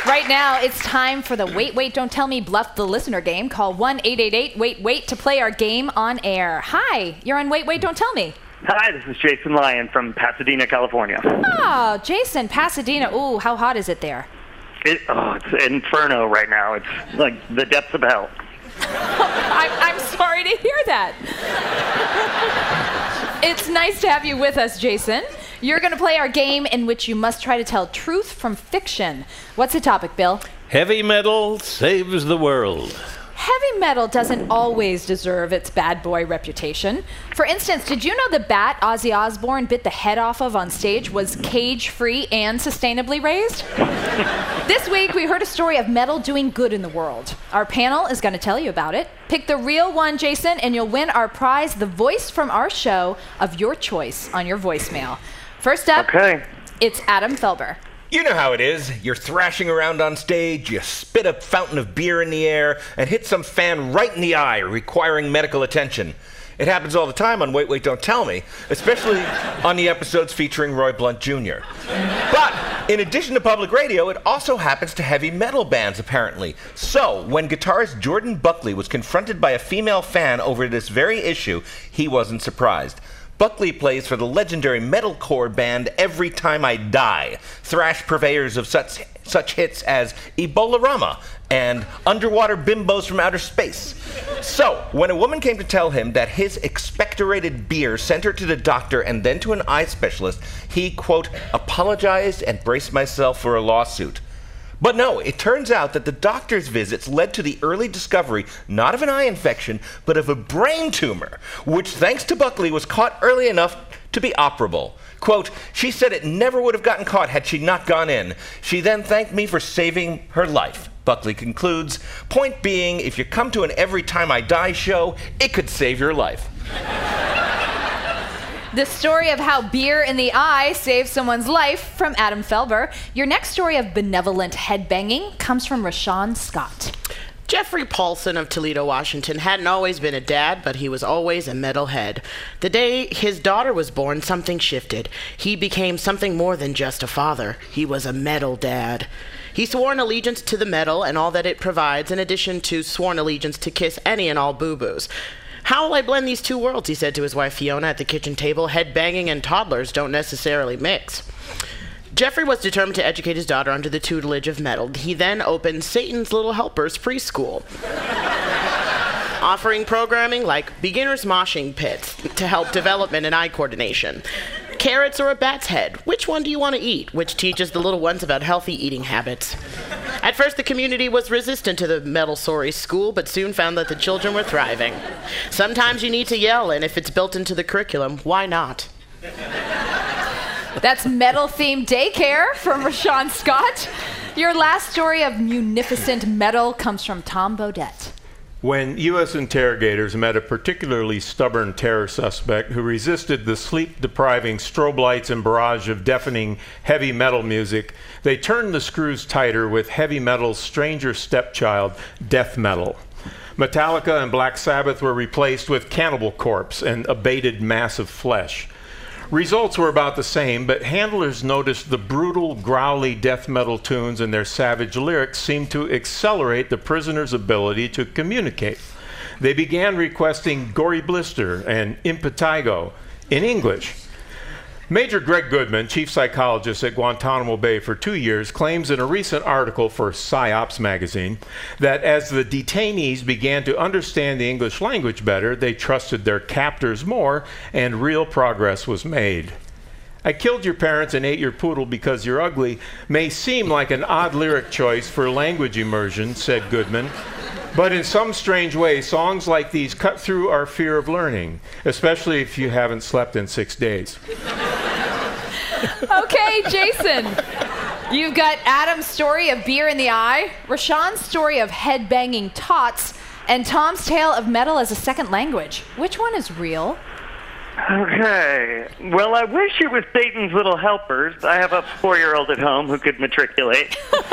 Right now, it's time for the Wait, Wait, Don't Tell Me Bluff the Listener game. Call 1-888-WAIT-WAIT to play our game on air. Hi, you're on Wait, Wait, Don't Tell Me. Hi, this is Jason Lyon from Pasadena, California. Oh, Jason, Pasadena. Ooh, how hot is it there? It's inferno right now. It's like the depths of hell. I'm sorry to hear that. It's nice to have you with us, Jason. You're going to play our game in which you must try to tell truth from fiction. What's the topic, Bill? Heavy metal saves the world. Heavy metal doesn't always deserve its bad boy reputation. For instance, did you know the bat Ozzy Osbourne bit the head off of on stage was cage-free and sustainably raised? This week, we heard a story of metal doing good in the world. Our panel is going to tell you about it. Pick the real one, Jason, and you'll win our prize, the voice from our show of your choice on your voicemail. First up, It's Adam Felber. You know how it is. You're thrashing around on stage, you spit a fountain of beer in the air, and hit some fan right in the eye, requiring medical attention. It happens all the time on Wait, Wait, Don't Tell Me, especially on the episodes featuring Roy Blunt Jr. But in addition to public radio, it also happens to heavy metal bands, apparently. So, when guitarist Jordan Buckley was confronted by a female fan over this very issue, he wasn't surprised. Buckley plays for the legendary metalcore band Every Time I Die, thrash purveyors of such hits as Ebola-Rama and Underwater Bimbos from Outer Space. So, when a woman came to tell him that his expectorated beer sent her to the doctor and then to an eye specialist, he, quote, apologized and braced myself for a lawsuit. But no, it turns out that the doctor's visits led to the early discovery not of an eye infection, but of a brain tumor, which, thanks to Buckley, was caught early enough to be operable. Quote, she said it never would have gotten caught had she not gone in. She then thanked me for saving her life. Buckley concludes, point being, if you come to an Every Time I Die show, it could save your life. The story of how beer in the eye saves someone's life from Adam Felber. Your next story of benevolent headbanging comes from Rashawn Scott. Jeffrey Paulson of Toledo, Washington hadn't always been a dad, but he was always a metalhead. The day his daughter was born, something shifted. He became something more than just a father. He was a metal dad. He swore an allegiance to the metal and all that it provides, in addition to sworn allegiance to kiss any and all boo-boos. How will I blend these two worlds, he said to his wife Fiona at the kitchen table. Head-banging and toddlers don't necessarily mix. Jeffrey was determined to educate his daughter under the tutelage of metal. He then opened Satan's Little Helpers preschool, offering programming like beginner's moshing pits to help development and eye coordination. Carrots or a bat's head? Which one do you want to eat? Which teaches the little ones about healthy eating habits. At first, the community was resistant to the metal sorry school, but soon found that the children were thriving. Sometimes you need to yell, and if it's built into the curriculum, why not? That's metal-themed daycare from Rashawn Scott. Your last story of munificent metal comes from Tom Bodette. When U.S. interrogators met a particularly stubborn terror suspect who resisted the sleep-depriving strobe lights and barrage of deafening heavy metal music, they turned the screws tighter with heavy metal's stranger stepchild, death metal. Metallica and Black Sabbath were replaced with Cannibal Corpse and Abated Mass of Flesh. Results were about the same, but handlers noticed the brutal, growly death metal tunes and their savage lyrics seemed to accelerate the prisoner's ability to communicate. They began requesting Gory Blister and Impetigo in English. Major Greg Goodman, chief psychologist at Guantanamo Bay for 2 years, claims in a recent article for PsyOps magazine that as the detainees began to understand the English language better, they trusted their captors more, and real progress was made. I killed your parents and ate your poodle because you're ugly may seem like an odd lyric choice for language immersion, said Goodman. But in some strange way, songs like these cut through our fear of learning, especially if you haven't slept in 6 days. Okay, Jason. You've got Adam's story of beer in the eye, Rashawn's story of head-banging tots, and Tom's tale of metal as a second language. Which one is real? Okay. Well, I wish it was Satan's Little Helpers. I have a 4-year-old at home who could matriculate.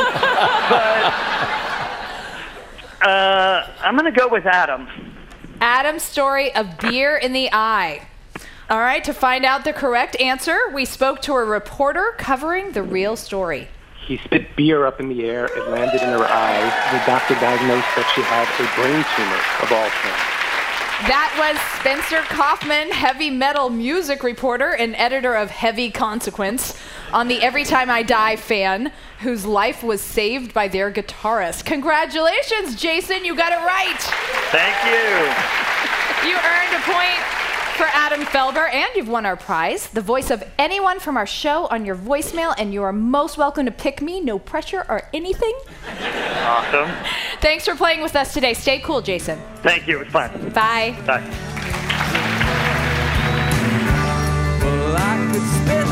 But I'm going to go with Adam. Adam's story of beer in the eye. All right, to find out the correct answer, we spoke to a reporter covering the real story. He spit beer up in the air. It landed in her eye. The doctor diagnosed that she had a brain tumor of all things. That was Spencer Kaufman, heavy metal music reporter and editor of Heavy Consequence, on the Every Time I Die fan, whose life was saved by their guitarist. Congratulations, Jason, you got it right. Thank you. You earned a point for Adam Felber, and you've won our prize, the voice of anyone from our show on your voicemail, and you are most welcome to pick me, no pressure or anything. Awesome. Thanks for playing with us today. Stay cool, Jason. Thank you. It was fun. Bye. Bye. Well, I could spend